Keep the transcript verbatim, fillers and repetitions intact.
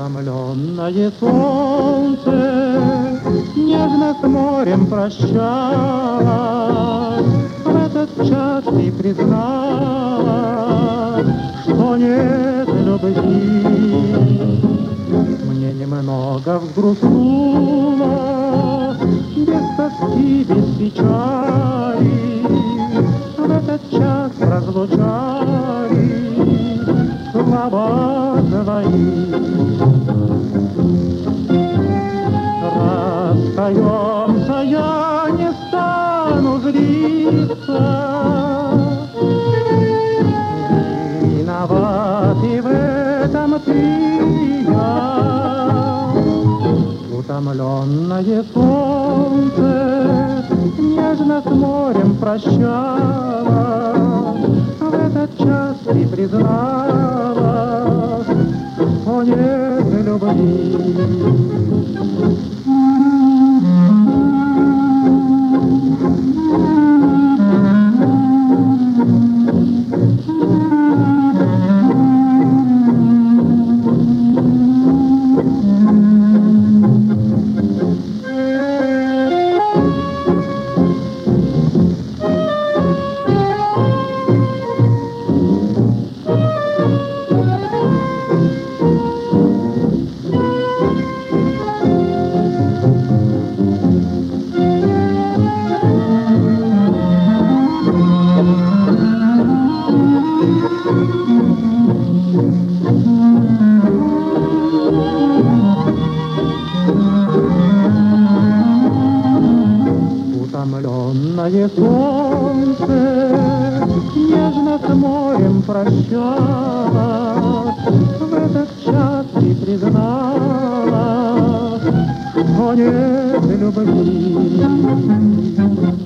Утомленное солнце нежно с морем прощалось. В этот час ты призналась, что нет любви. Мне немного взгрустнуло, без тоски, без печали. В этот час разлучали слова твои. Расстаемся, я не стану злиться. Виноват и в этом ты и я. Утомленное солнце нежно с морем прощалось. В этот час ты призналась, что нет любви. Утомленное солнце нежно с морем прощалось. В этот час ты призналась, что нет любви.